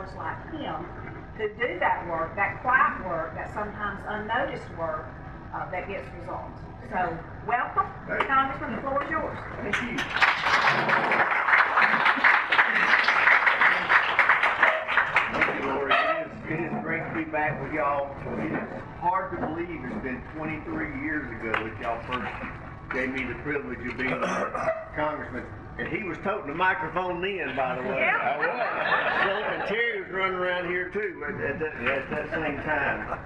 others like him who do that work, that quiet work, that sometimes unnoticed work that gets results. So, welcome, Congressman. The floor is yours. Thank you. Thank you, Lori. It is great to be back with y'all. It is hard to believe it's been 23 years ago that y'all first gave me the privilege of being a congressman. And he was toting the microphone then, by the way. Yeah. I was. So, and Terry was running around here too at that same time.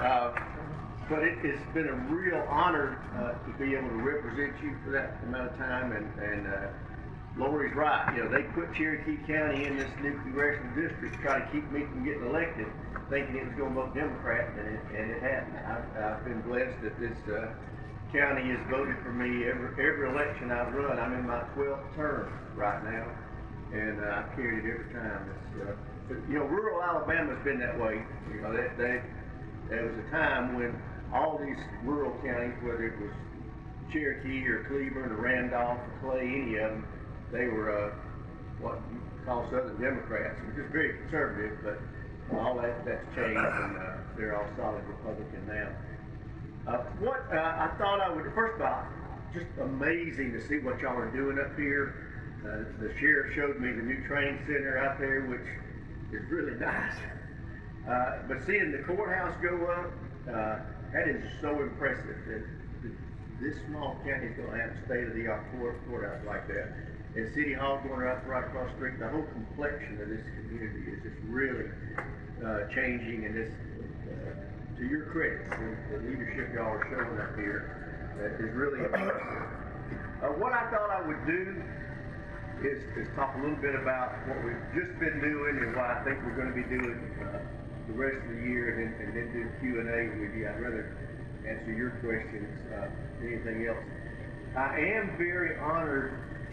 But it's been a real honor to be able to represent you for that amount of time. And Lori's right. You know, they put Cherokee County in this new congressional district to try to keep me from getting elected, thinking it was going to vote Democrat, and it hadn't. I've been blessed that this county has voted for me every election I've run. I'm in my 12th term right now, and I've carried it every time. But, you know, rural Alabama's been that way. You know, there was a time when all these rural counties, whether it was Cherokee or Cleveland or Randolph or Clay, any of them, they were what you call Southern Democrats, which is very conservative, but all that's changed, and they're all solid Republican now. What I thought I would, first of all, just amazing to see what y'all are doing up here. The sheriff showed me the new training center out there, which is really nice. But seeing the courthouse go up, that is so impressive. That this small county is going to have a state-of-the-art courthouse like that. And City Hall going right across the street, the whole complexion of this community is just really changing, and this, to your credit, the leadership y'all are showing up here is really impressive. What I thought I would do is talk a little bit about what we've just been doing and what I think we're going to be doing the rest of the year, and then do Q&A with you. I'd rather answer your questions than anything else. I am very honored.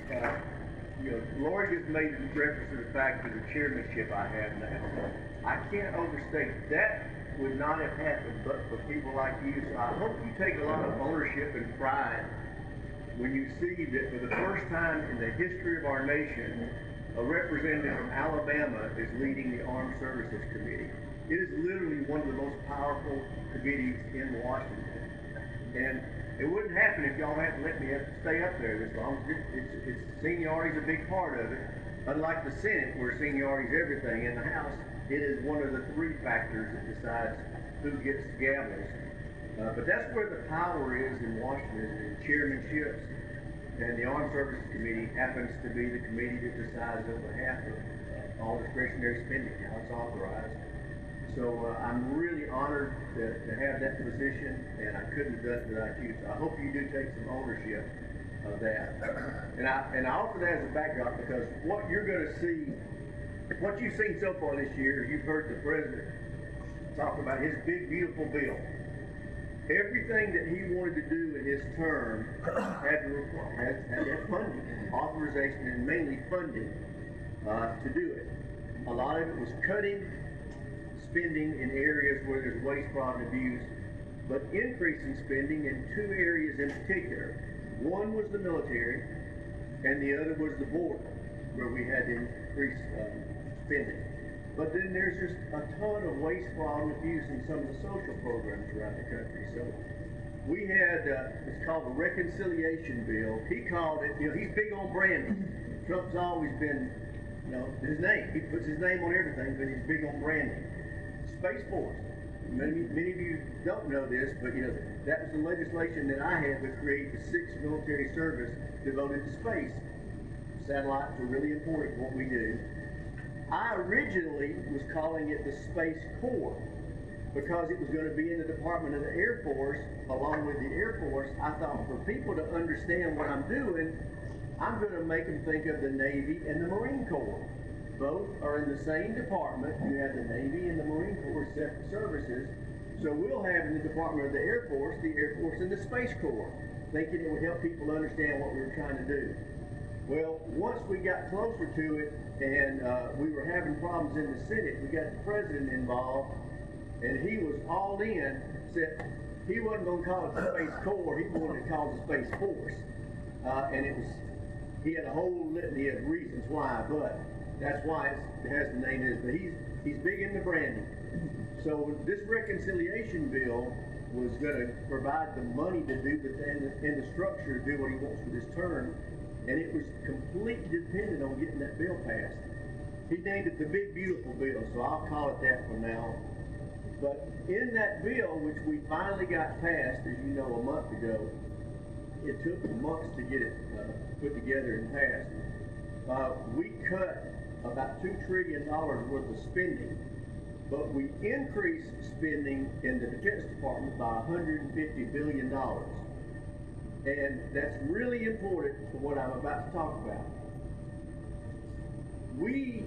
You know, Lori just made reference to the fact of the chairmanship I have now. I can't overstate that. Would not have happened but for people like you. So I hope you take a lot of ownership and pride when you see that for the first time in the history of our nation, a representative from Alabama is leading the Armed Services Committee. It is literally one of the most powerful committees in Washington. And it wouldn't happen if y'all hadn't let me stay up there this long. Seniority is a big part of it. Unlike the Senate, where seniority is everything, in the House, it is one of the three factors that decides who gets the gavels. But that's where the power is in Washington, in chairmanships. And the Armed Services Committee happens to be the committee that decides on behalf of all discretionary spending, how it's authorized. So I'm really honored to have that position, and I couldn't have done it without you. So I hope you do take some ownership of that. And I offer that as a backdrop because what you're going to see, what you've seen so far this year, you've heard the president talk about his big, beautiful bill. Everything that he wanted to do in his term had to have funding, authorization, and mainly funding to do it. A lot of it was cutting spending in areas where there's waste, fraud, and abuse, but increasing spending in two areas in particular. One was the military, and the other was the border, where we had to increase spending. But then there's just a ton of waste, fraud, and abuse in some of the social programs around the country. So we had, it's called the Reconciliation Bill. He called it, you know, he's big on branding. Trump's always been, you know, his name. He puts his name on everything, but he's big on branding. Space Force. Many of you don't know this, but you know that was the legislation that I had to create the 6th military service devoted to space. Satellites are really important for what we do. I originally was calling it the Space Corps because it was going to be in the Department of the Air Force along with the Air Force. I thought for people to understand what I'm doing, I'm going to make them think of the Navy and the Marine Corps. Both are in the same department. You have the Navy and the Marine Corps separate services. So we'll have in the Department of the Air Force and the Space Corps, thinking it would help people understand what we were trying to do. Well, once we got closer to it and we were having problems in the Senate, we got the president involved, and he was all in, said he wasn't going to call it the Space Corps, he wanted to call it the Space Force. And he had a whole litany of reasons why, but That's why it has the name it is. But he's big into branding. So this reconciliation bill was going to provide the money to do and the structure to do what he wants with his term, and it was completely dependent on getting that bill passed. He named it the Big Beautiful Bill, so I'll call it that from now on. But in that bill, which we finally got passed, as you know, a month ago, it took months to get it put together and passed. We cut about $2 trillion worth of spending, but we increased spending in the Defense Department by $150 billion. And that's really important for what I'm about to talk about. We,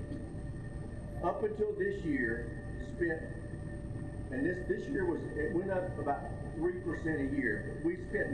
up until this year, spent, and this year it went up about 3% a year, but we spent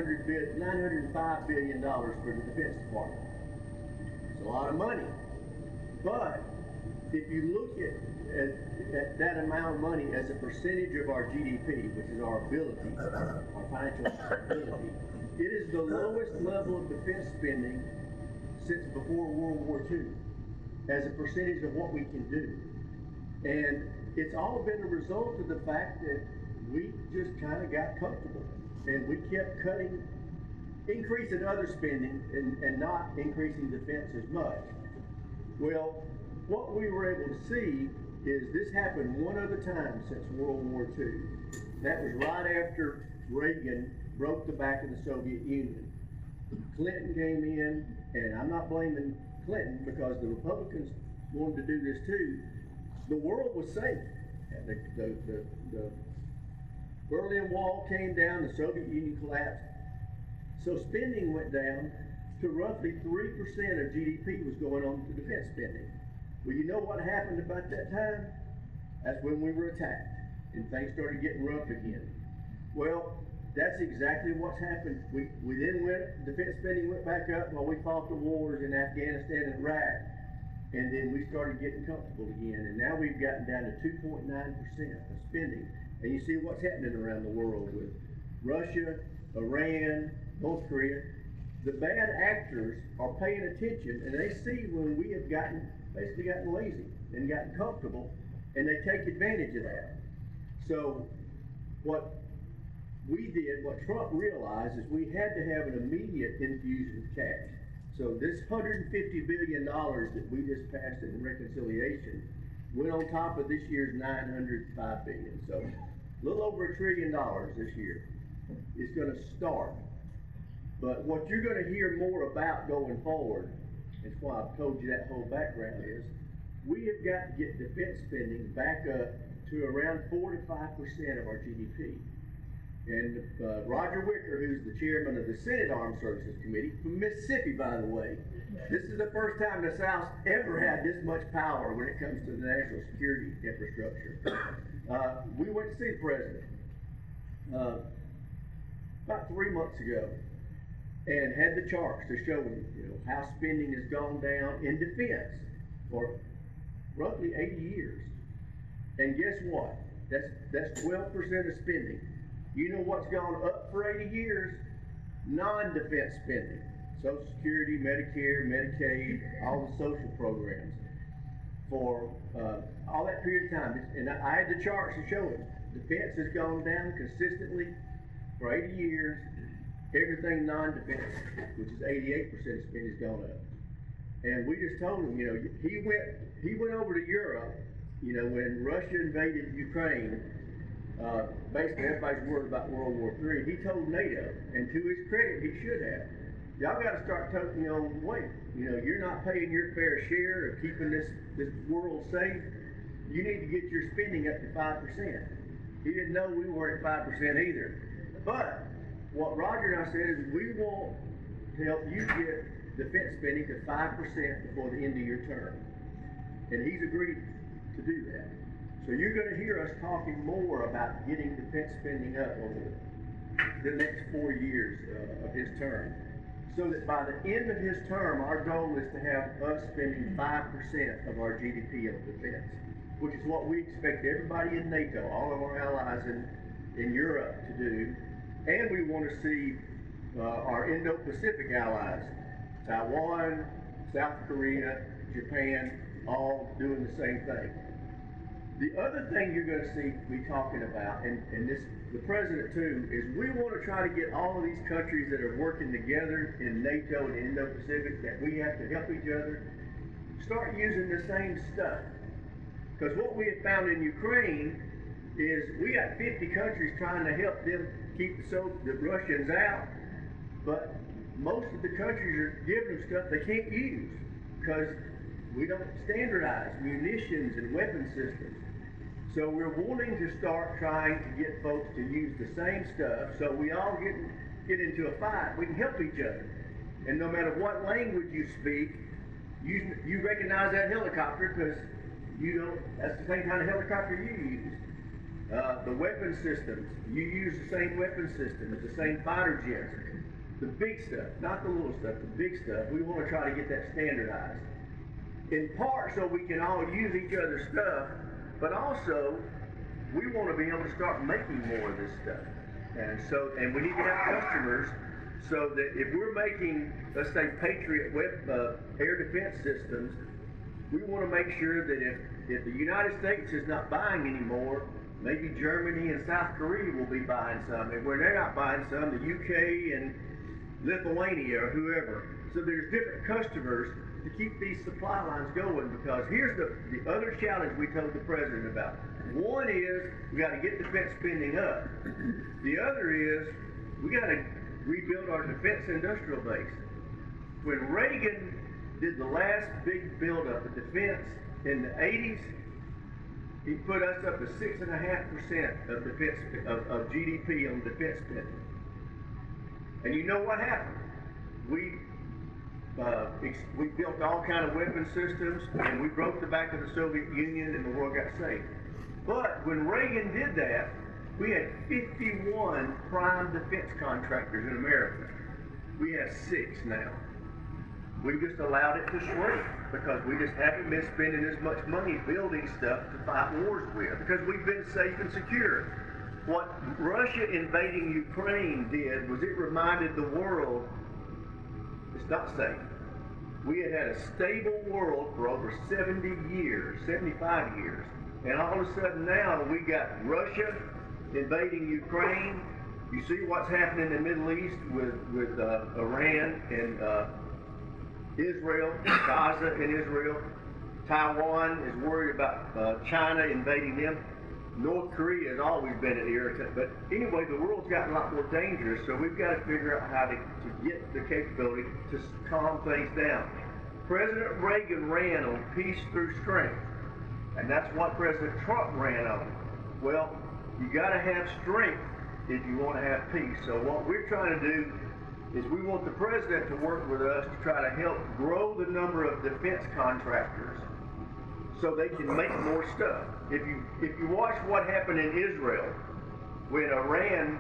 $905 billion for the Defense Department. It's a lot of money. But if you look at that amount of money as a percentage of our GDP, which is our ability, our financial ability, it is the lowest level of defense spending since before World War II, as a percentage of what we can do. And it's all been a result of the fact that we just kind of got comfortable, and we kept increasing other spending and not increasing defense as much. Well, what we were able to see is this happened one other time since World War II. That was right after Reagan broke the back of the Soviet Union. Clinton came in, and I'm not blaming Clinton because the Republicans wanted to do this too. The world was safe. The Berlin Wall came down, the Soviet Union collapsed. So spending went down to roughly 3% of GDP was going on to defense spending. Well, you know what happened about that time? That's when we were attacked and things started getting rough again. Well, that's exactly what's happened. We then defense spending went back up while we fought the wars in Afghanistan and Iraq. And then we started getting comfortable again. And now we've gotten down to 2.9% of spending. And you see what's happening around the world with Russia, Iran, North Korea. The bad actors are paying attention, and they see when we have basically gotten lazy and gotten comfortable, and they take advantage of that. So what we did, what Trump realized, is we had to have an immediate infusion of cash. So this $150 billion that we just passed in reconciliation went on top of this year's $905 billion. So a little over $1 trillion this year is going to start. But what you're going to hear more about going forward, that's why I've told you that whole background is, we have got to get defense spending back up to around 4 to 5% of our GDP. And Roger Wicker, who's the chairman of the Senate Armed Services Committee, from Mississippi, by the way, this is the first time the South ever had this much power when it comes to the national security infrastructure. We went to see the president about 3 months ago, and had the charts to show him, how spending has gone down in defense for roughly 80 years. And guess what? That's 12% of spending. You know what's gone up for 80 years? Non-defense spending. Social Security, Medicare, Medicaid, all the social programs. For all that period of time. And I had the charts to show him. Defense has gone down consistently for 80 years. Everything non-defense, which is 88% of spending, has gone up. And we just told him, he went over to Europe, when Russia invaded Ukraine. Basically, everybody's worried about World War III. He told NATO, and to his credit, he should have. Y'all got to start taking your own weight. You're not paying your fair share of keeping this world safe. You need to get your spending up to 5%. He didn't know we weren't at 5% either. But what Roger and I said is we want to help you get defense spending to 5% before the end of your term. And he's agreed to do that. So you're going to hear us talking more about getting defense spending up over the next 4 years of his term. So that by the end of his term, our goal is to have us spending 5% of our GDP on defense, which is what we expect everybody in NATO, all of our allies in Europe to do. And we want to see our Indo-Pacific allies, Taiwan, South Korea, Japan, all doing the same thing. The other thing you're going to see me talking about, and this the president too, is we want to try to get all of these countries that are working together in NATO and Indo-Pacific, that we have to help each other, start using the same stuff. Because what we have found in Ukraine is we got 50 countries trying to help them keep the Russians out, but most of the countries are giving them stuff they can't use because we don't standardize munitions and weapon systems. So we're wanting to start trying to get folks to use the same stuff so we all get into a fight. We can help each other. And no matter what language you speak, you recognize that helicopter because that's the same kind of helicopter you use. The weapon systems, you use the same weapon systems, the same fighter jets. The big stuff, not the little stuff, the big stuff. We want to try to get that standardized. In part so we can all use each other's stuff, but also we want to be able to start making more of this stuff. And we need to have customers so that if we're making, let's say, Patriot air defense systems, we want to make sure that if the United States is not buying anymore, maybe Germany and South Korea will be buying some. And when they're not buying some, the UK and Lithuania or whoever. So there's different customers to keep these supply lines going, because here's the other challenge we told the president about. One is we got to get defense spending up. The other is we got to rebuild our defense industrial base. When Reagan did the last big buildup of defense in the 80s, he put us up to 6.5% of defense of GDP on defense spending. And you know what happened? We built all kind of weapon systems, and we broke the back of the Soviet Union, and the world got safe. But when Reagan did that, we had 51 prime defense contractors in America. We have 6 now. We just allowed it to shrink because we just haven't been spending as much money building stuff to fight wars with, because we've been safe and secure. What Russia invading Ukraine did was it reminded the world it's not safe. We had had a stable world for over 70 years, 75 years, and all of a sudden now we got Russia invading Ukraine. You see what's happening in the Middle East with Iran and Israel, Gaza and Israel. Taiwan is worried about China invading them. North Korea has always been an irritant, but anyway, the world's gotten a lot more dangerous, so we've got to figure out how to get the capability to calm things down. President Reagan ran on peace through strength, and that's what President Trump ran on. Well, you got to have strength if you want to have peace. So what we're trying to do is we want the president to work with us to try to help grow the number of defense contractors so they can make more stuff. If you watch what happened in Israel, when Iran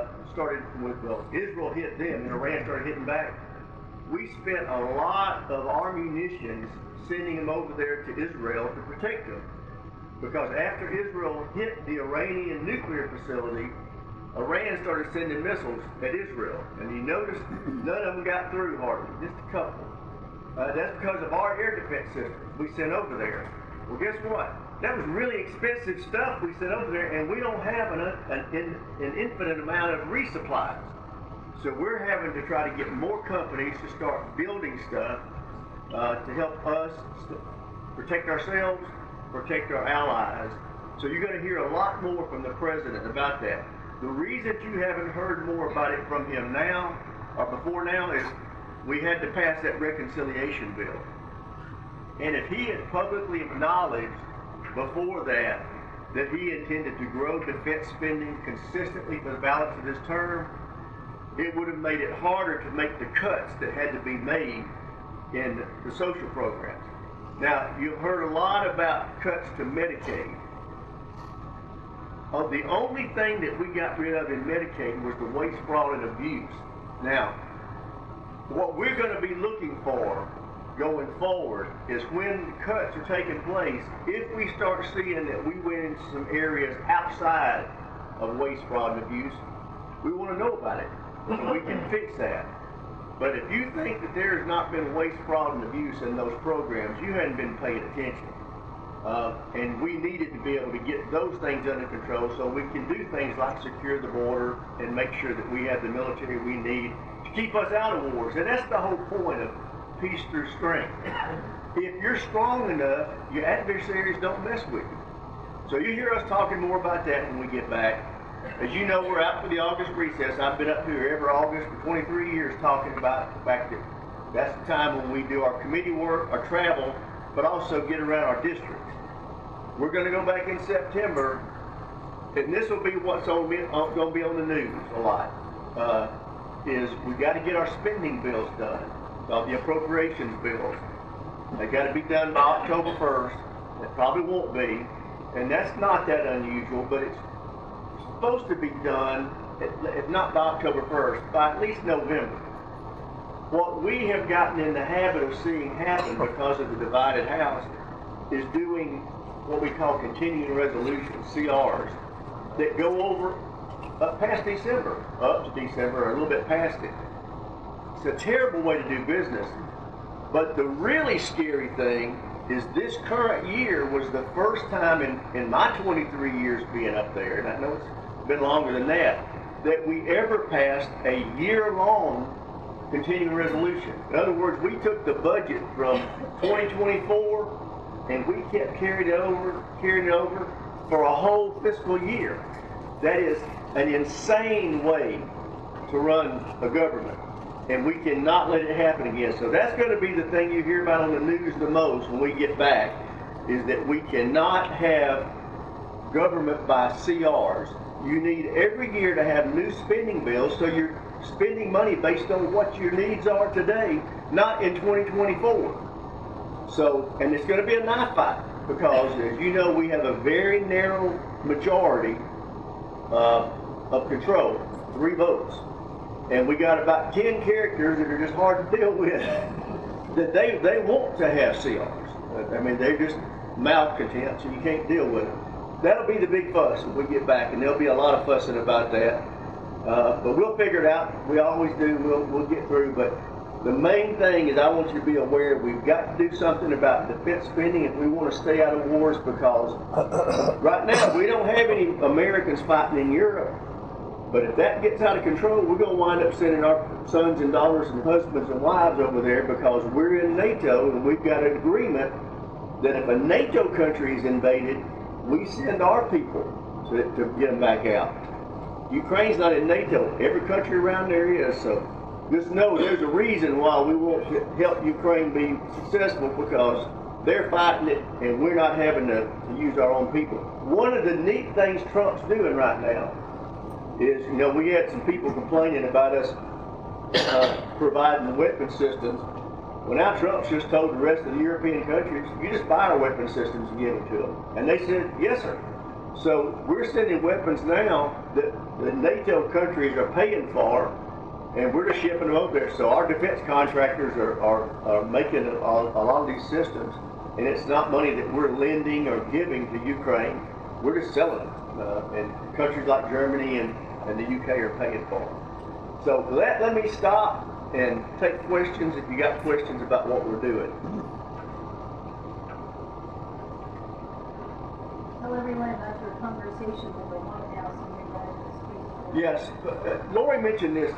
Israel hit them and Iran started hitting back, we spent a lot of our munitions sending them over there to Israel to protect them. Because after Israel hit the Iranian nuclear facility, Iran started sending missiles at Israel. And you notice none of them got through hardly, just a couple. That's because of our air defense systems we sent over there. Well, guess what? That was really expensive stuff we sent over there, and we don't have an infinite amount of resupplies. So we're having to try to get more companies to start building stuff to help us protect ourselves, protect our allies. So you're going to hear a lot more from the president about that. The reason you haven't heard more about it from him now, or before now, is we had to pass that reconciliation bill. And if he had publicly acknowledged before that he intended to grow defense spending consistently for the balance of this term, it would have made it harder to make the cuts that had to be made in the social programs. Now, you've heard a lot about cuts to Medicaid. The only thing that we got rid of in Medicaid was the waste, fraud, and abuse. Now, what we're going to be looking for going forward is when cuts are taking place, if we start seeing that we went into some areas outside of waste, fraud, and abuse, we want to know about it so we can fix that. But if you think that there has not been waste, fraud, and abuse in those programs, you hadn't been paying attention. And we needed to be able to get those things under control so we can do things like secure the border and make sure that we have the military we need to keep us out of wars. And that's the whole point of peace through strength. If you're strong enough, your adversaries don't mess with you. So you hear us talking more about that when we get back. As you know, we're out for the August recess. I've been up here every August for 23 years talking about the fact that that's the time when we do our committee work, our travel, but also get around our districts. We're going to go back in September, and this will be what's going to be on the news a lot, is we got to get our spending bills done, the appropriations bills. They got to be done by October 1st. It probably won't be, and that's not that unusual, but it's supposed to be done, if not by October 1st, by at least November. What we have gotten in the habit of seeing happen because of the divided house is doing what we call continuing resolutions, CRs, that go over up past December, up to December, or a little bit past it. It's a terrible way to do business. But the really scary thing is this current year was the first time in my 23 years being up there, and I know it's been longer than that, that we ever passed a year-long continuing resolution. In other words, we took the budget from 2024 and we kept carrying it over for a whole fiscal year. That is an insane way to run a government, and we cannot let it happen again. So that's going to be the thing you hear about on the news the most when we get back, is that we cannot have government by CRs. You need every year to have new spending bills, so you're spending money based on what your needs are today, not in 2024. So, and it's going to be a knife fight, because as you know, we have a very narrow majority of control, 3 votes. And we got about 10 characters that are just hard to deal with, that they want to have CRs. I mean, they're just malcontent, so you can't deal with them. That'll be the big fuss when we get back, and there'll be a lot of fussing about that. But we'll figure it out. We always do. We'll get through. But the main thing is, I want you to be aware we've got to do something about defense spending if we want to stay out of wars, because right now we don't have any Americans fighting in Europe. But if that gets out of control, we're going to wind up sending our sons and daughters and husbands and wives over there, because we're in NATO and we've got an agreement that if a NATO country is invaded, we send our people to get them back out. Ukraine's not in NATO. Every country around there is. So just know there's a reason why we won't help Ukraine be successful, because they're fighting it and we're not having to use our own people. One of the neat things Trump's doing right now is, you know, we had some people complaining about us providing weapon systems. Well, now Trump's just told the rest of the European countries, you just buy our weapon systems and give them to them. And they said, yes, sir. So we're sending weapons now that the NATO countries are paying for, and we're just shipping them over there. So our defense contractors are making a lot of these systems, and it's not money that we're lending or giving to Ukraine. We're just selling them. And countries like Germany and the UK are paying for them. So let me stop and take questions if you got questions about what we're doing. Tell everyone about your conversation with the White House in regard to the Yes, Lori mentioned this.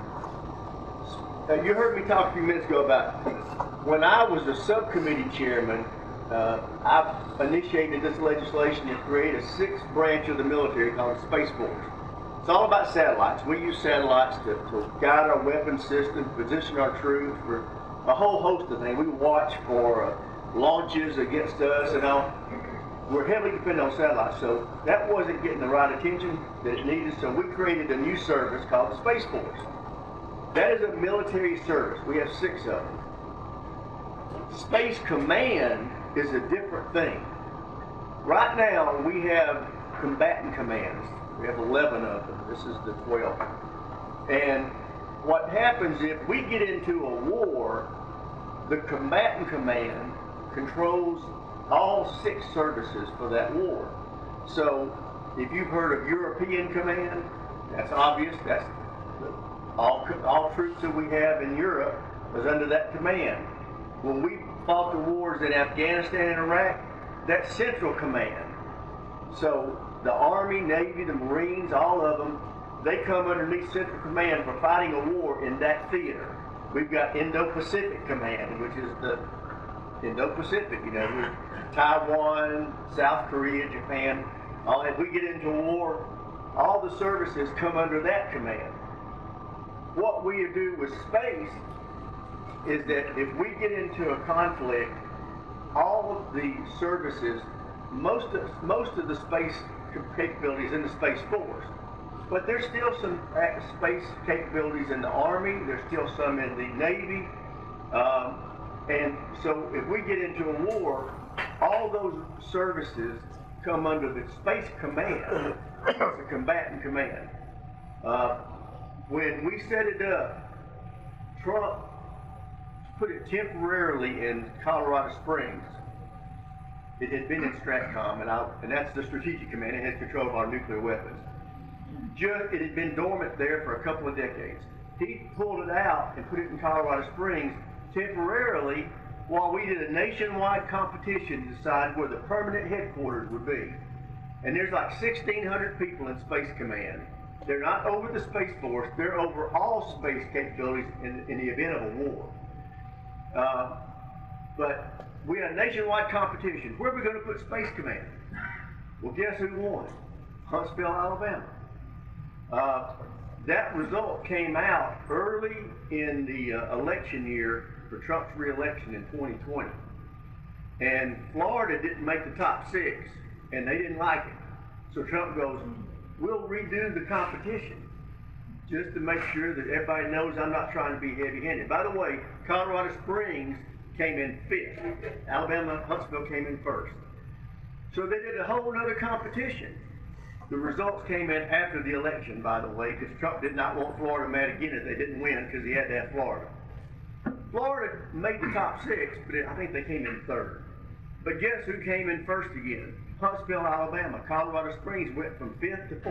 You heard me talk a few minutes ago about when I was the subcommittee chairman, I initiated this legislation to create a 6th branch of the military called the Space Force. It's all about satellites. We use satellites to guide our weapon systems, position our troops for a whole host of things. We watch for launches against us and all. We're heavily dependent on satellites, so that wasn't getting the right attention that it needed, so we created a new service called the Space Force. That is a military service. We have 6 of them. Space Command is a different thing. Right now, we have combatant commands. We have 11 of them. This is the 12th. And what happens if we get into a war, the combatant command controls all 6 services for that war. So if you've heard of European Command, that's obvious. That's All troops that we have in Europe was under that command. When we fought the wars in Afghanistan and Iraq, that's Central Command. So the Army, Navy, the Marines, all of them, they come underneath Central Command for fighting a war in that theater. We've got Indo-Pacific Command, which is the Indo-Pacific, you know, with Taiwan, South Korea, Japan. If we get into a war, all the services come under that command. What we do with space is that if we get into a conflict, all of the services, most of the space capabilities in the Space Force, but there's still some space capabilities in the Army, there's still some in the Navy, and so if we get into a war, all those services come under the Space Command. It's a combatant command. When we set it up, Trump put it temporarily in Colorado Springs. It had been in STRATCOM, and that's the Strategic Command. It has control of our nuclear weapons. It had been dormant there for a couple of decades. He pulled it out and put it in Colorado Springs temporarily while we did a nationwide competition to decide where the permanent headquarters would be. And there's like 1,600 people in Space Command. They're not over the Space Force, they're over all space capabilities in the event of a war. But we had a nationwide competition. Where are we going to put Space Command? Well, guess who won? Huntsville, Alabama. That result came out early in the election year for Trump's re-election in 2020. And Florida didn't make the top 6, and they didn't like it. So Trump goes, we'll redo the competition just to make sure that everybody knows I'm not trying to be heavy-handed. By the way, Colorado Springs came in 5th. Alabama, Huntsville came in 1st. So they did a whole other competition. The results came in after the election, by the way, because Trump did not want Florida mad again if they didn't win, because he had to have Florida. Florida made the top 6, but I think they came in 3rd. But guess who came in 1st again? Huntsville, Alabama. Colorado Springs went from 5th to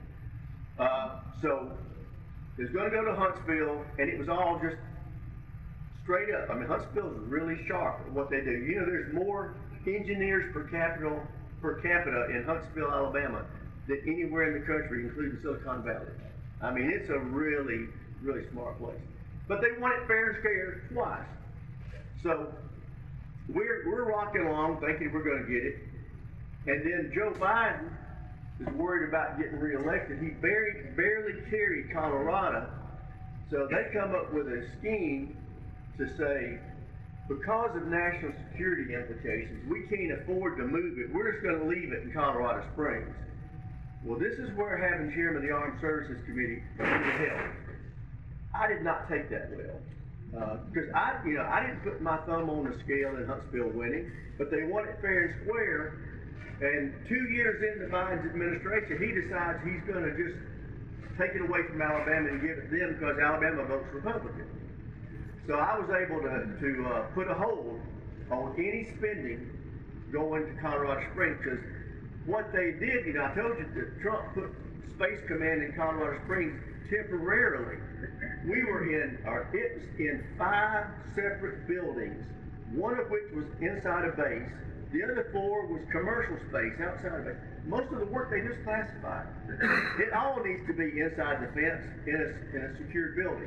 4th. So it was going to go to Huntsville, and it was all just straight up. I mean, Huntsville's really sharp at what they do. You know, there's more engineers per capita in Huntsville, Alabama than anywhere in the country, including Silicon Valley. I mean, it's a really, really smart place. But they won it fair and square twice. So we're rocking along thinking we're going to get it. And then Joe Biden is worried about getting reelected. He barely carried Colorado. So they come up with a scheme to say, because of national security implications, we can't afford to move it. We're just going to leave it in Colorado Springs. Well, this is where having chairman of the Armed Services Committee really helped. I did not take that well. Because I didn't put my thumb on the scale in Huntsville winning, but they won it fair and square. And 2 years into Biden's administration, he decides he's going to just take it away from Alabama and give it to them because Alabama votes Republican. So I was able to put a hold on any spending going to Colorado Springs, because what they did, you know, I told you that Trump put Space Command in Colorado Springs temporarily. It was in 5 separate buildings, one of which was inside a base. The other 4 was commercial space outside of it. Most of the work they just classified. It all needs to be inside the fence in a secured building.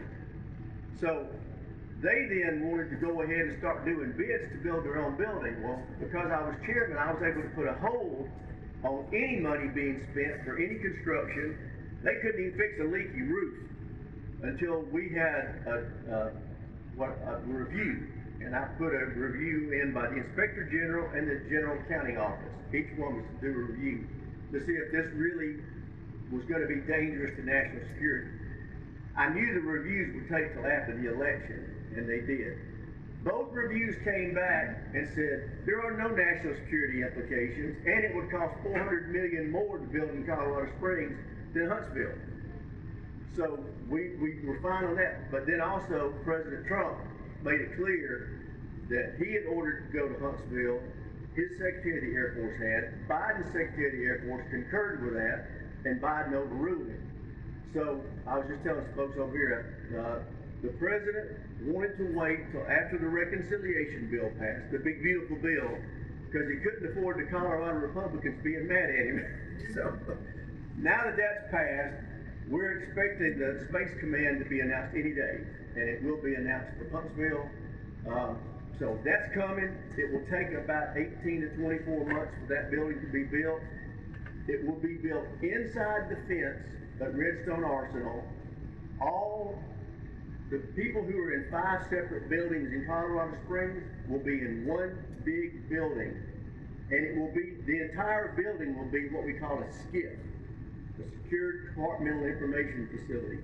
So they then wanted to go ahead and start doing bids to build their own building. Well, because I was chairman, I was able to put a hold on any money being spent for any construction. They couldn't even fix a leaky roof until we had a review. And I put a review in by the Inspector General and the General Accounting Office. Each one was to do a review to see if this really was going to be dangerous to national security. I knew the reviews would take till after the election, and they did. Both reviews came back and said there are no national security implications, and it would cost $400 million more to build in Colorado Springs than Huntsville. So we were fine on that. But then also President Trump made it clear that he had ordered to go to Huntsville. His Secretary of the Air Force had. Biden's Secretary of the Air Force concurred with that, and Biden overruled it. So I was just telling some folks over here, the president wanted to wait till after the reconciliation bill passed, the big beautiful bill, because he couldn't afford the Colorado Republicans being mad at him. So now that that's passed, we're expecting the Space Command to be announced any day, and it will be announced for Punksville. So that's coming. It will take about 18 to 24 months for that building to be built. It will be built inside the fence at Redstone Arsenal. All the people who are in 5 separate buildings in Colorado Springs will be in one big building. And it will be, the entire building will be what we call a SCIF, a Secure Compartmental Information Facility.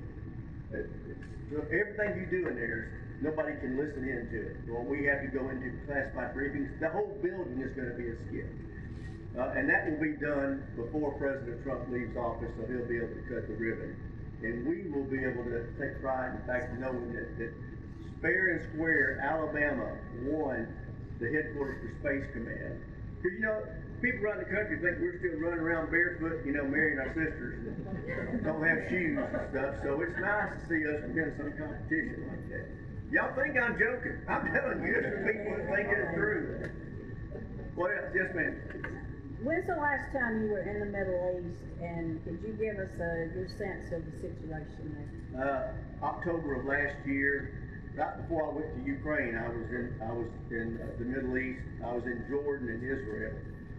So everything you do in there, nobody can listen into it. Well, we have to go into classified briefings. The whole building is going to be a SCIF. And that will be done before President Trump leaves office, so he'll be able to cut the ribbon. And we will be able to take pride in the fact of knowing that fair and square, Alabama won the headquarters for Space Command. Because, you know, people around the country think we're still running around barefoot, you know, marrying our sisters and don't have shoes and stuff. So it's nice to see us win some competition like that. Y'all think I'm joking? I'm telling you, this for people that think it's true. What else? Yes, ma'am. When's the last time you were in the Middle East, and could you give us your sense of the situation there? October of last year, right before I went to Ukraine, I was in the Middle East. I was in Jordan and Israel.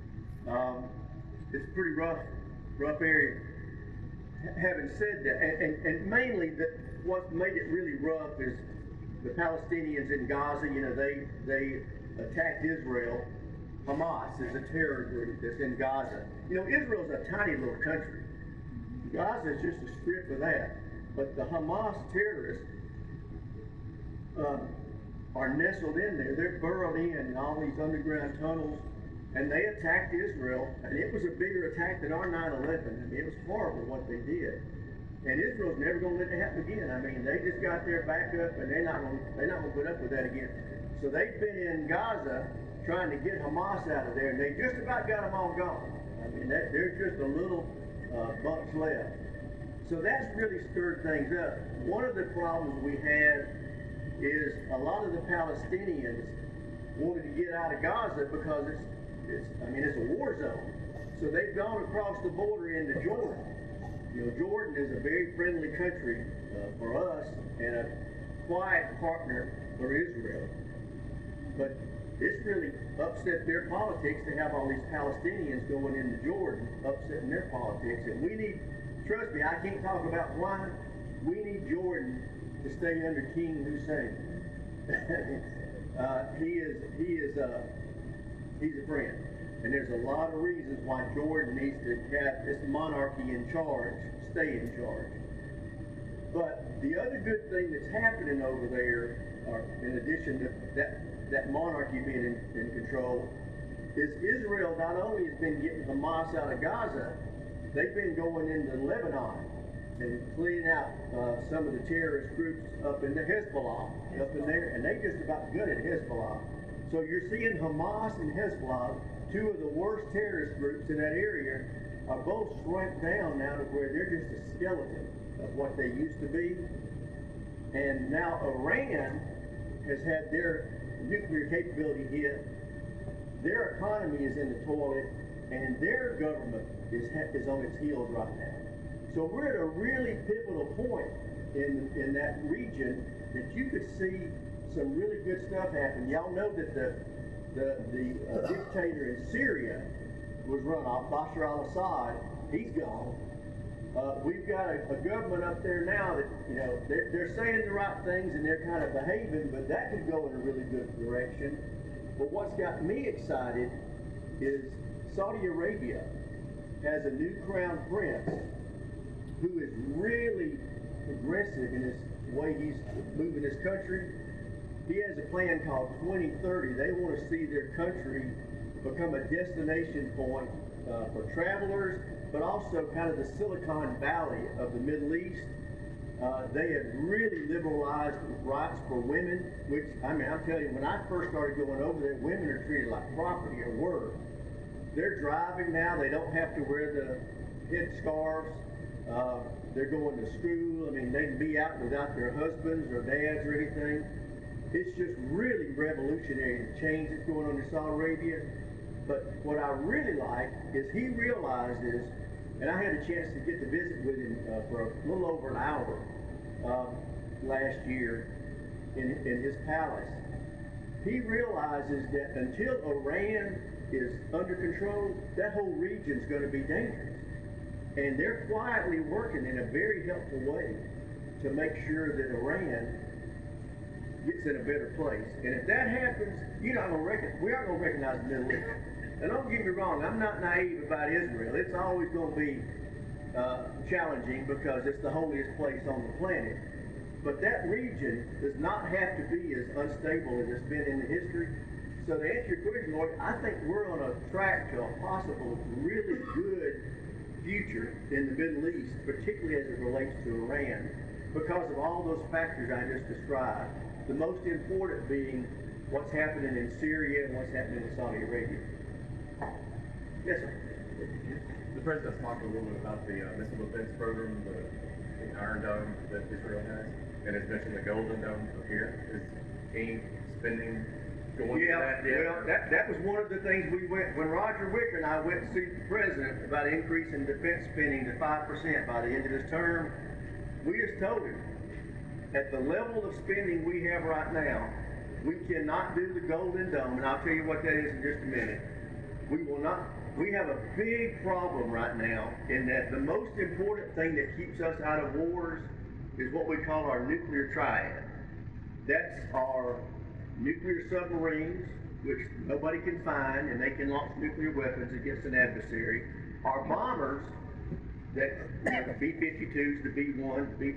It's a pretty rough area. Having said that, and mainly what made it really rough is the Palestinians in Gaza. You know, they attacked Israel. Hamas is a terror group that's in Gaza. You know, Israel's a tiny little country. Gaza is just a strip of that. But the Hamas terrorists are nestled in there. They're burrowed in all these underground tunnels, and they attacked Israel, and it was a bigger attack than our 9/11. I mean, it was horrible what they did. And Israel's never going to let it happen again. I mean, they just got their back up, and they're not going to put up with that again. So they've been in Gaza trying to get Hamas out of there, and they just about got them all gone. I mean, there's just a little bunch left. So that's really stirred things up. One of the problems we had is a lot of the Palestinians wanted to get out of Gaza because it's a war zone. So they've gone across the border into Jordan. You know, Jordan is a very friendly country for us and a quiet partner for Israel. But it's really upset their politics to have all these Palestinians going into Jordan, upsetting their politics. And we need, trust me, I can't talk about why, we need Jordan to stay under King Hussein. He's a friend. And there's a lot of reasons why Jordan needs to have this monarchy in charge, stay in charge. But the other good thing that's happening over there, in addition to that monarchy being in control, is Israel not only has been getting Hamas out of Gaza, they've been going into Lebanon and cleaning out some of the terrorist groups up in the Hezbollah, up in there, and they just about gutted Hezbollah. So you're seeing Hamas and Hezbollah, two of the worst terrorist groups in that area, are both shrunk down now to where they're just a skeleton of what they used to be. And now Iran has had their nuclear capability hit. Their economy is in the toilet, and their government is on its heels right now. So we're at a really pivotal point in that region that you could see some really good stuff happen. Y'all know that the dictator in Syria was run off, Bashar al-Assad. He's gone. We've got a government up there now that, you know, they're saying the right things and they're kind of behaving, but that could go in a really good direction. But what's got me excited is Saudi Arabia has a new crown prince who is really progressive in his way he's moving his country. He has a plan called 2030. They want to see their country become a destination point for travelers, but also kind of the Silicon Valley of the Middle East. They have really liberalized rights for women, which, I mean, I'm telling you, when I first started going over there, women are treated like property or were. They're driving now. They don't have to wear the head scarves. They're going to school. I mean, they can be out without their husbands or dads or anything. It's just really revolutionary, the change that's going on in Saudi Arabia. But what I really like is he realizes, and I had a chance to get to visit with him for a little over an hour last year in his palace. He realizes that until Iran is under control, that whole region's going to be dangerous. And they're quietly working in a very helpful way to make sure that Iran gets in a better place. And if that happens, we aren't going to recognize the Middle East. And don't get me wrong, I'm not naive about Israel. It's always going to be challenging because it's the holiest place on the planet. But that region does not have to be as unstable as it's been in the history. So to answer your question, Lloyd, I think we're on a track to a possible really good future in the Middle East, particularly as it relates to Iran, because of all those factors I just described. The most important being what's happening in Syria and what's happening in Saudi Arabia. Yes, sir. The President's talked a little bit about the missile defense program, the Iron Dome that Israel has, and has mentioned the Golden Dome up here. Is any spending going to that yet? Well, that was one of the things we went, when Roger Wicker and I went to see the President about increasing defense spending to 5% by the end of this term. We just told him, at the level of spending we have right now, we cannot do the Golden Dome, and I'll tell you what that is in just a minute. We will not. We have a big problem right now in that the most important thing that keeps us out of wars is what we call our nuclear triad. That's our nuclear submarines, which nobody can find, and they can launch nuclear weapons against an adversary. Our bombers, that the B-52s, the B-1s, the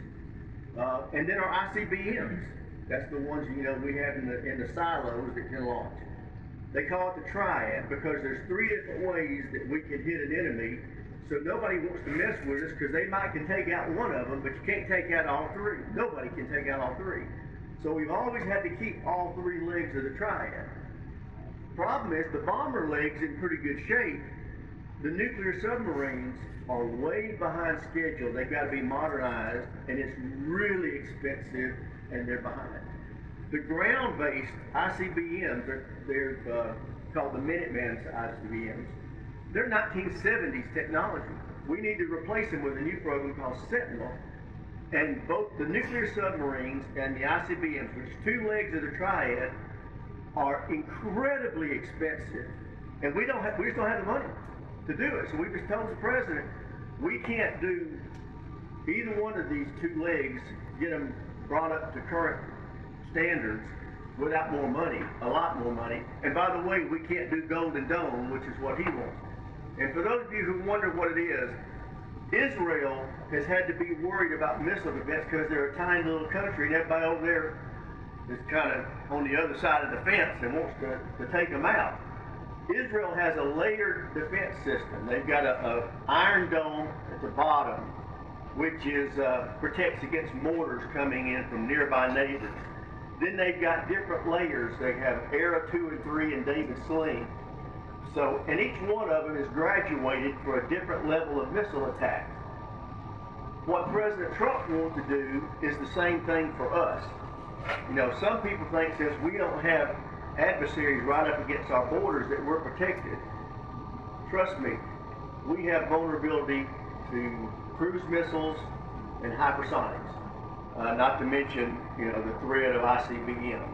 B-2s, and then our ICBMs. That's the ones we have in the silos that can launch. They call it the triad because there's 3 different ways that we can hit an enemy. So nobody wants to mess with us because they can take out one of them, but you can't take out all 3. Nobody can take out all 3. So we've always had to keep all 3 legs of the triad. Problem is the bomber leg's in pretty good shape. The nuclear submarines are way behind schedule. They've got to be modernized, and it's really expensive, and they're behind. The ground-based ICBMs, they're called the Minuteman ICBMs. They're 1970s technology. We need to replace them with a new program called Sentinel. And both the nuclear submarines and the ICBMs, which are 2 legs of the triad, are incredibly expensive. And we just don't have the money to do it. So we just told the President, we can't do either one of these 2 legs, get them brought up to current standards without more money, a lot more money. And by the way, we can't do Golden Dome, which is what he wants. And for those of you who wonder what it is, Israel has had to be worried about missile defense because they're a tiny little country and everybody over there is kind of on the other side of the fence and wants to take them out. Israel has a layered defense system. They've got an Iron Dome at the bottom, which protects against mortars coming in from nearby neighbors. Then they've got different layers. They have Era 2 and 3 and David Sling. So, and each one of them is graduated for a different level of missile attack. What President Trump wants to do is the same thing for us. Some people think since we don't have adversaries right up against our borders that we're protected. Trust me, we have vulnerability to cruise missiles and hypersonics. Not to mention, the threat of ICBMs.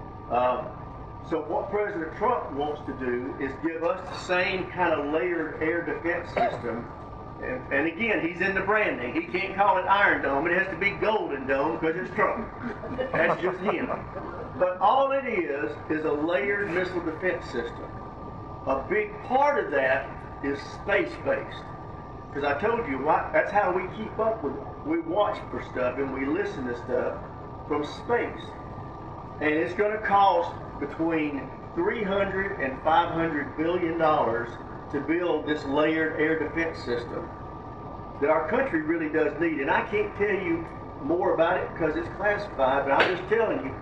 So what President Trump wants to do is give us the same kind of layered air defense system. And again, he's in the branding. He can't call it Iron Dome. It has to be Golden Dome because it's Trump. That's just him. But all it is a layered missile defense system. A big part of that is space-based. Because I told you, that's how we keep up with it. We watch for stuff and we listen to stuff from space. And it's going to cost between $300 and $500 billion to build this layered air defense system that our country really does need. And I can't tell you more about it because it's classified, but I'm just telling you,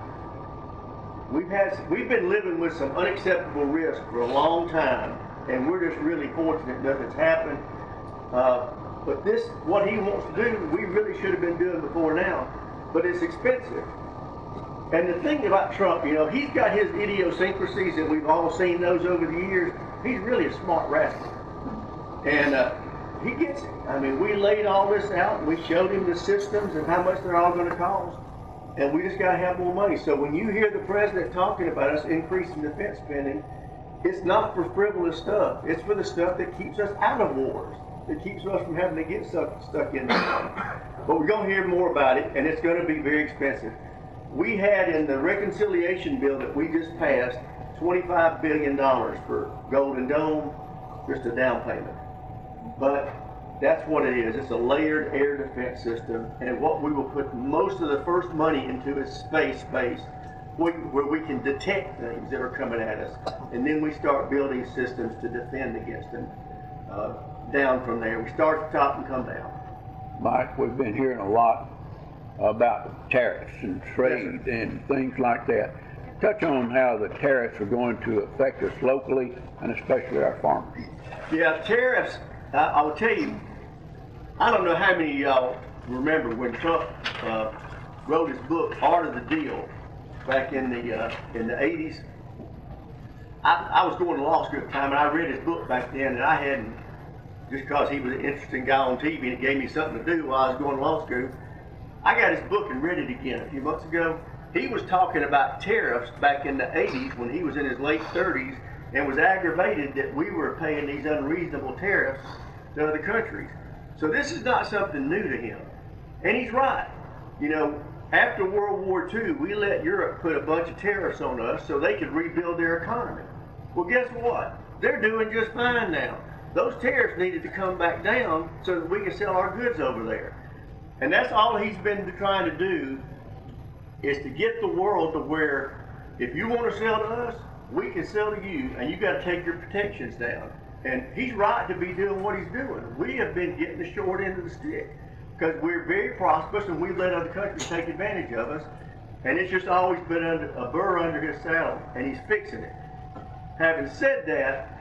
we've been living with some unacceptable risk for a long time, and we're just really fortunate nothing's happened. But this, what he wants to do, we really should have been doing before now, but it's expensive. And the thing about Trump, you know, he's got his idiosyncrasies that we've all seen those over the years. He's really a smart rascal. And he gets it. I mean, we laid all this out, and we showed him the systems and how much they're all going to cost. And we just got to have more money. So when you hear the president talking about us increasing defense spending, it's not for frivolous stuff. It's for the stuff that keeps us out of wars, that keeps us from having to get stuck in there. But we're going to hear more about it, and it's going to be very expensive. We had in the reconciliation bill that we just passed $25 billion for Golden Dome, just a down payment. But that's what it is. It's a layered air defense system, and what we will put most of the first money into is space base, where we can detect things that are coming at us, and then we start building systems to defend against them. Down from there, we start at the top and come down. Mike, we've been hearing a lot about tariffs and trade and things like that. Touch on how the tariffs are going to affect us locally and especially our farmers. Yeah, tariffs, I will tell you, I don't know how many of y'all remember when Trump wrote his book, Art of the Deal, back in the 80s. I was going to law school at the time, and I read his book back then, and I hadn't, just because he was an interesting guy on TV and it gave me something to do while I was going to law school. I got his book and read it again a few months ago. He was talking about tariffs back in the 80s when he was in his late 30s and was aggravated that we were paying these unreasonable tariffs to other countries. So this is not something new to him. And he's right. You know, after World War II, we let Europe put a bunch of tariffs on us so they could rebuild their economy. Well, guess what? They're doing just fine now. Those tariffs needed to come back down so that we can sell our goods over there. And that's all he's been trying to do, is to get the world to where if you want to sell to us, we can sell to you, and you got to take your protections down. And he's right to be doing what he's doing. We have been getting the short end of the stick because we're very prosperous and we've let other countries take advantage of us. And it's just always been a burr under his saddle, and he's fixing it. Having said that,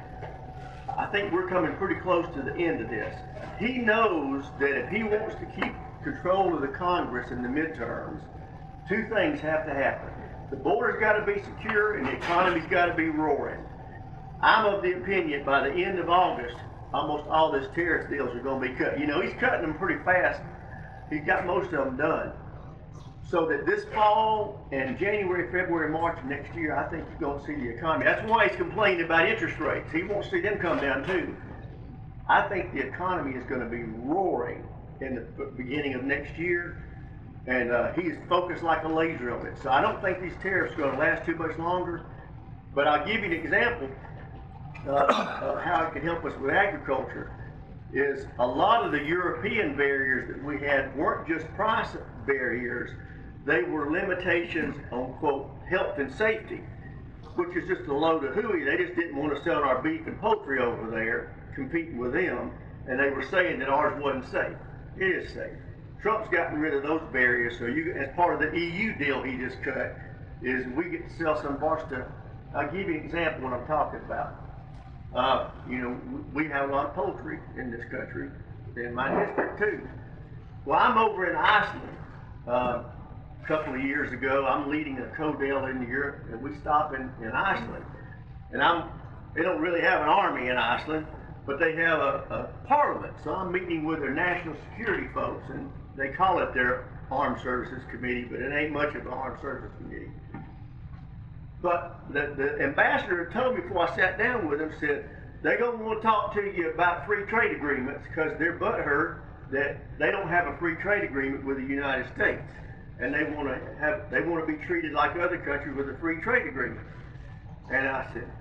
I think we're coming pretty close to the end of this. He knows that if he wants to keep control of the Congress in the midterms, two things have to happen. The border's got to be secure and the economy's got to be roaring. I'm of the opinion by the end of August, almost all his tariff deals are going to be cut. You know, he's cutting them pretty fast. He's got most of them done. So that this fall and January, February, March of next year, I think you're going to see the economy. That's why he's complaining about interest rates. He wants to see them come down too. I think the economy is going to be roaring in the beginning of next year. And he's focused like a laser on it. So I don't think these tariffs are going to last too much longer. But I'll give you an example of how it can help us with agriculture. Is a lot of the European barriers that we had weren't just price barriers. They were limitations on, quote, health and safety, which is just a load of hooey. They just didn't want to sell our beef and poultry over there, competing with them. And they were saying that ours wasn't safe. It is safe. Trump's gotten rid of those barriers, so you, as part of the EU deal he just cut, is we get to sell some of our stuff. I'll give you an example of what I'm talking about. You know, we have a lot of poultry in this country, in my district too. Well, I'm over in Iceland a couple of years ago. I'm leading a CODEL in Europe, and we stop in Iceland. And they don't really have an army in Iceland, but they have a parliament. So I'm meeting with their national security folks, and they call it their Armed Services Committee, but it ain't much of an Armed Services Committee. But the ambassador told me before I sat down with him, said, they're going to want to talk to you about free trade agreements because they're butthurt that they don't have a free trade agreement with the United States. And they want to be treated like other countries with a free trade agreement. And I said,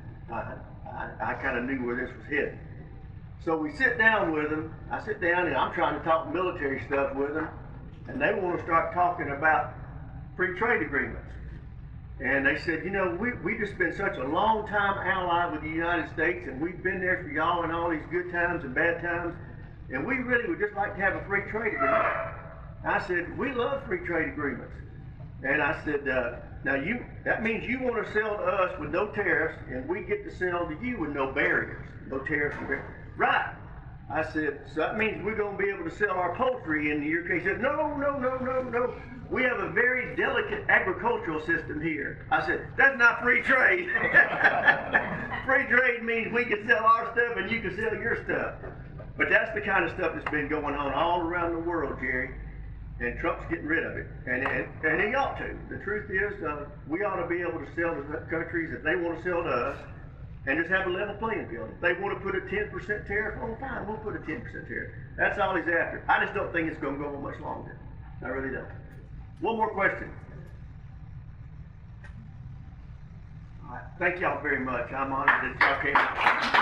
I kind of knew where this was headed. So we sit down with them. I sit down and I'm trying to talk military stuff with them. And they want to start talking about free trade agreements. And they said, you know, we just been such a long time ally with the United States, and we've been there for y'all in all these good times and bad times, and we really would just like to have a free trade agreement. I said, we love free trade agreements. And I said, now that means you want to sell to us with no tariffs, and we get to sell to you with no barriers, no tariffs. Right. I said, so that means we're gonna be able to sell our poultry in the UK. He said, no. We have a very delicate agricultural system here. I said, that's not free trade. Free trade means we can sell our stuff and you can sell your stuff. But that's the kind of stuff that's been going on all around the world, Jerry. And Trump's getting rid of it. And he ought to. The truth is, we ought to be able to sell to countries if they want to sell to us and just have a level playing field. If they want to put a 10% tariff on, fine, we'll put a 10% tariff. That's all he's after. I just don't think it's going to go on much longer. I really don't. One more question. All right. Thank y'all very much. I'm honored that y'all came out.